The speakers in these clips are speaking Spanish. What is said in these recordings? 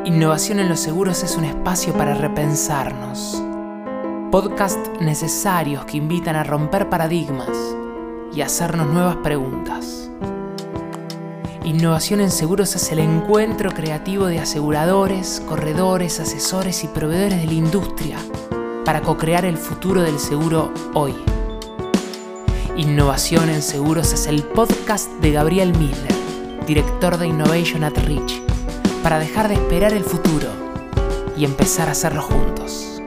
Innovación en los seguros es un espacio para repensarnos. Podcasts necesarios que invitan a romper paradigmas y hacernos nuevas preguntas. Innovación en seguros es el encuentro creativo de aseguradores, corredores, asesores y proveedores de la industria para co-crear el futuro del seguro hoy. Innovación en seguros es el podcast de Gabriel Miller, director de Innovation at Rich, para dejar de esperar el futuro y empezar a hacerlo juntos.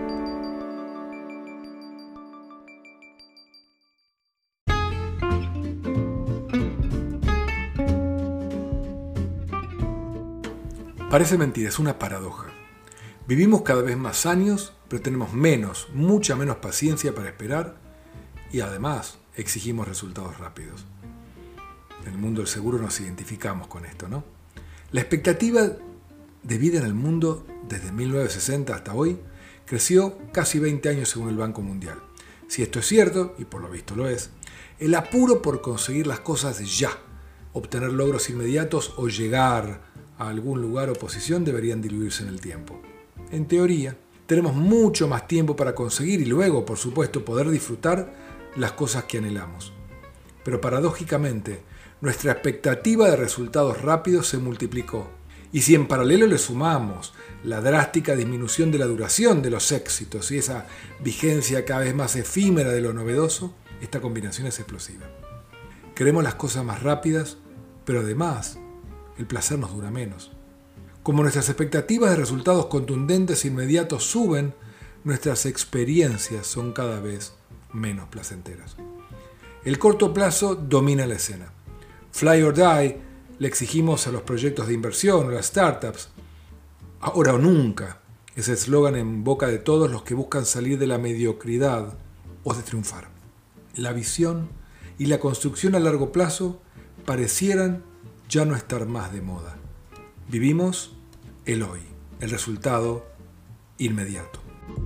Parece mentira, es una paradoja. Vivimos cada vez más años, pero tenemos mucha menos paciencia para esperar y además exigimos resultados rápidos. En el mundo del seguro nos identificamos con esto, ¿no? La expectativa de vida en el mundo desde 1960 hasta hoy creció casi 20 años según el Banco Mundial. Si esto es cierto, y por lo visto lo es, el apuro por conseguir las cosas ya, obtener logros inmediatos o llegar a algún lugar o posición deberían diluirse en el tiempo. En teoría, tenemos mucho más tiempo para conseguir y luego, por supuesto, poder disfrutar las cosas que anhelamos. Pero paradójicamente, nuestra expectativa de resultados rápidos se multiplicó. Y si en paralelo le sumamos la drástica disminución de la duración de los éxitos y esa vigencia cada vez más efímera de lo novedoso, esta combinación es explosiva. Queremos las cosas más rápidas, pero además el placer nos dura menos. Como nuestras expectativas de resultados contundentes e inmediatos suben, nuestras experiencias son cada vez menos placenteras. El corto plazo domina la escena. Fly or die le exigimos a los proyectos de inversión o a las startups. Ahora o nunca, ese eslogan en boca de todos los que buscan salir de la mediocridad o de triunfar. La visión y la construcción a largo plazo parecieran ya no estar más de moda. Vivimos el hoy, el resultado inmediato.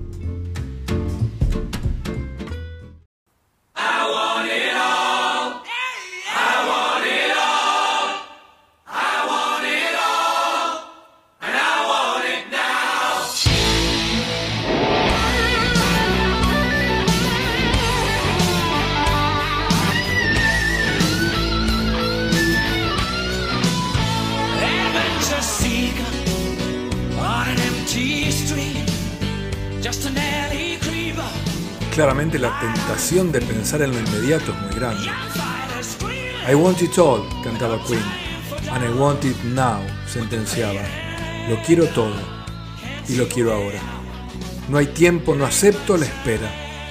Claramente la tentación de pensar en lo inmediato es muy grande. I want it all, cantaba Queen. And I want it now, sentenciaba. Lo quiero todo y lo quiero ahora. No hay tiempo, no acepto la espera.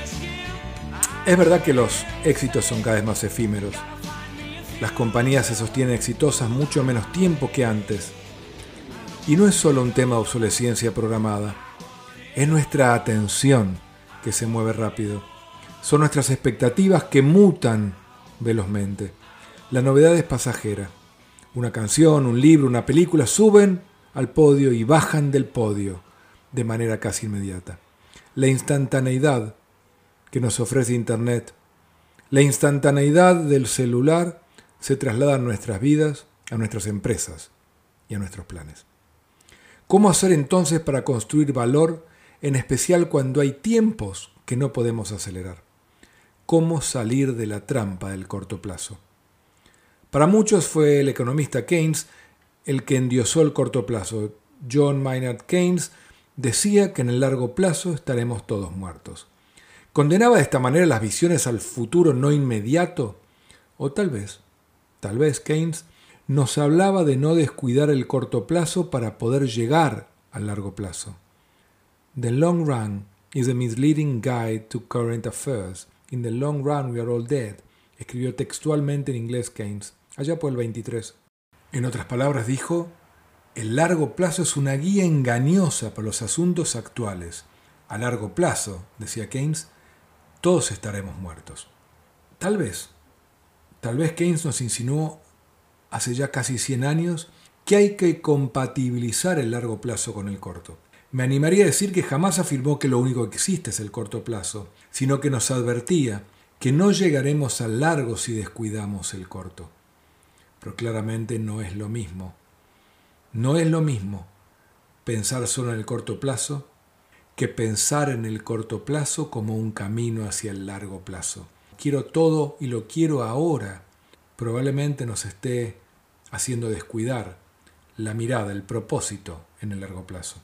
Es verdad que los éxitos son cada vez más efímeros. Las compañías se sostienen exitosas mucho menos tiempo que antes. Y no es solo un tema de obsolescencia programada. Es nuestra atención que se mueve rápido. Son nuestras expectativas que mutan velozmente. La novedad es pasajera. Una canción, un libro, una película suben al podio y bajan del podio de manera casi inmediata. La instantaneidad que nos ofrece Internet, la instantaneidad del celular se traslada a nuestras vidas, a nuestras empresas y a nuestros planes. ¿Cómo hacer entonces para construir valor, en especial cuando hay tiempos que no podemos acelerar? ¿Cómo salir de la trampa del corto plazo? Para muchos fue el economista Keynes el que endiosó el corto plazo. John Maynard Keynes decía que en el largo plazo estaremos todos muertos. ¿Condenaba de esta manera las visiones al futuro no inmediato? O tal vez Keynes nos hablaba de no descuidar el corto plazo para poder llegar al largo plazo. The long run is a misleading guide to current affairs. In the long run we are all dead, escribió textualmente en inglés Keynes, allá por el 23. En otras palabras dijo, el largo plazo es una guía engañosa para los asuntos actuales. A largo plazo, decía Keynes, todos estaremos muertos. Tal vez Keynes nos insinuó hace ya casi 100 años que hay que compatibilizar el largo plazo con el corto. Me animaría a decir que jamás afirmó que lo único que existe es el corto plazo, sino que nos advertía que no llegaremos al largo si descuidamos el corto. Pero claramente no es lo mismo. No es lo mismo pensar solo en el corto plazo que pensar en el corto plazo como un camino hacia el largo plazo. Quiero todo y lo quiero ahora. Probablemente nos esté haciendo descuidar la mirada, el propósito en el largo plazo.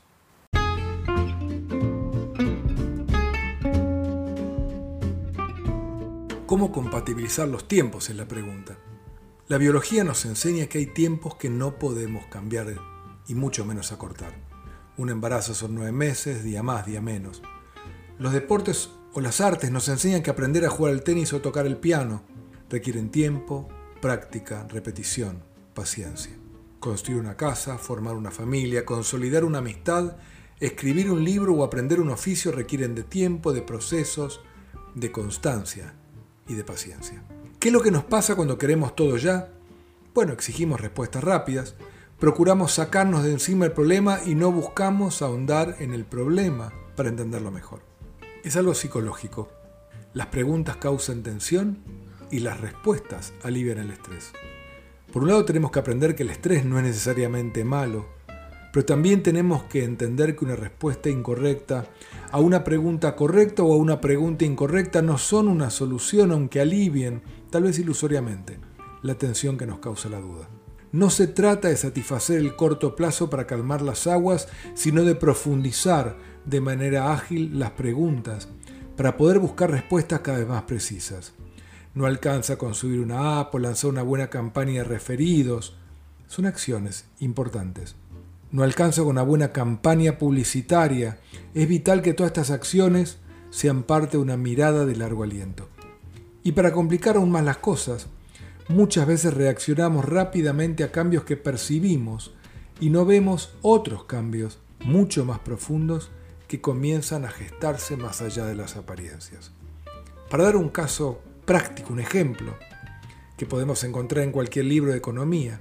¿Cómo compatibilizar los tiempos? Es la pregunta. La biología nos enseña que hay tiempos que no podemos cambiar y mucho menos acortar. Un embarazo son 9 meses, día más, día menos. Los deportes o las artes nos enseñan que aprender a jugar al tenis o tocar el piano requieren tiempo, práctica, repetición, paciencia. Construir una casa, formar una familia, consolidar una amistad, escribir un libro o aprender un oficio requieren de tiempo, de procesos, de constancia y de paciencia. ¿Qué es lo que nos pasa cuando queremos todo ya? Bueno, exigimos respuestas rápidas, procuramos sacarnos de encima el problema y no buscamos ahondar en el problema para entenderlo mejor. Es algo psicológico. Las preguntas causan tensión y las respuestas alivian el estrés. Por un lado tenemos que aprender que el estrés no es necesariamente malo, pero también tenemos que entender que una respuesta incorrecta a una pregunta correcta o a una pregunta incorrecta no son una solución, aunque alivien, tal vez ilusoriamente, la tensión que nos causa la duda. No se trata de satisfacer el corto plazo para calmar las aguas, sino de profundizar de manera ágil las preguntas para poder buscar respuestas cada vez más precisas. No alcanza con subir una app o lanzar una buena campaña de referidos. Son acciones importantes. No alcanza con una buena campaña publicitaria. Es vital que todas estas acciones sean parte de una mirada de largo aliento. Y para complicar aún más las cosas, muchas veces reaccionamos rápidamente a cambios que percibimos y no vemos otros cambios mucho más profundos que comienzan a gestarse más allá de las apariencias. Para dar un caso práctico, un ejemplo que podemos encontrar en cualquier libro de economía,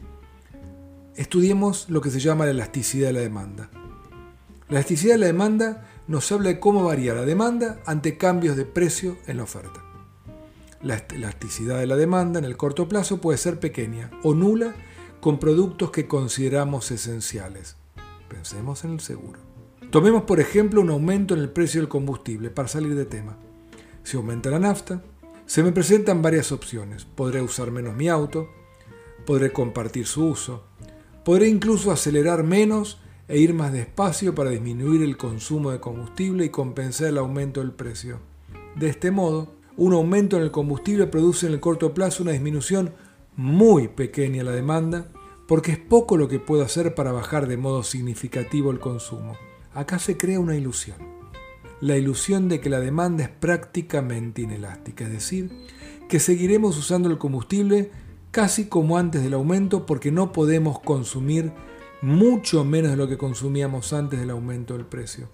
estudiemos lo que se llama la elasticidad de la demanda. La elasticidad de la demanda nos habla de cómo varía la demanda ante cambios de precio en la oferta. La elasticidad de la demanda en el corto plazo puede ser pequeña o nula con productos que consideramos esenciales. Pensemos en el seguro. Tomemos por ejemplo un aumento en el precio del combustible para salir de tema. Si aumenta la nafta, se me presentan varias opciones. Podré usar menos mi auto, podré compartir su uso, podré incluso acelerar menos e ir más despacio para disminuir el consumo de combustible y compensar el aumento del precio. De este modo, un aumento en el combustible produce en el corto plazo una disminución muy pequeña en la demanda, porque es poco lo que puedo hacer para bajar de modo significativo el consumo. Acá se crea una ilusión. La ilusión de que la demanda es prácticamente inelástica, es decir, que seguiremos usando el combustible casi como antes del aumento porque no podemos consumir mucho menos de lo que consumíamos antes del aumento del precio.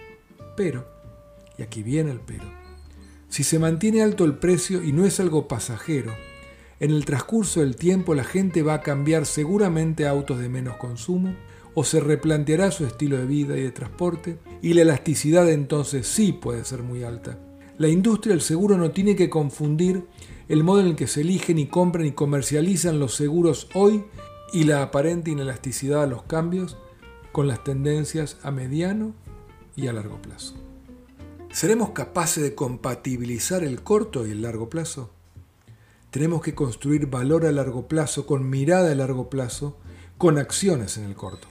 Pero, y aquí viene el pero, si se mantiene alto el precio y no es algo pasajero, en el transcurso del tiempo la gente va a cambiar seguramente a autos de menos consumo o se replanteará su estilo de vida y de transporte y la elasticidad entonces sí puede ser muy alta. La industria del seguro no tiene que confundir el modo en el que se eligen y compran y comercializan los seguros hoy y la aparente inelasticidad a los cambios con las tendencias a mediano y a largo plazo. ¿Seremos capaces de compatibilizar el corto y el largo plazo? Tenemos que construir valor a largo plazo, con mirada a largo plazo, con acciones en el corto.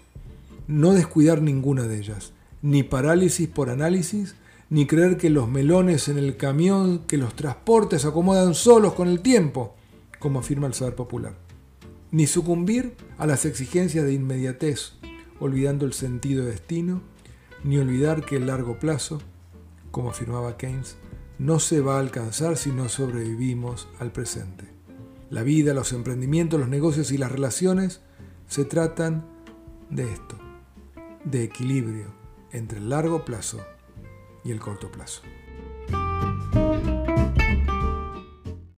No descuidar ninguna de ellas, ni parálisis por análisis, ni creer que los melones en el camión, que los transportes se acomodan solos con el tiempo, como afirma el saber popular. Ni sucumbir a las exigencias de inmediatez, olvidando el sentido de destino, ni olvidar que el largo plazo, como afirmaba Keynes, no se va a alcanzar si no sobrevivimos al presente. La vida, los emprendimientos, los negocios y las relaciones se tratan de esto, de equilibrio entre el largo plazo y el corto plazo.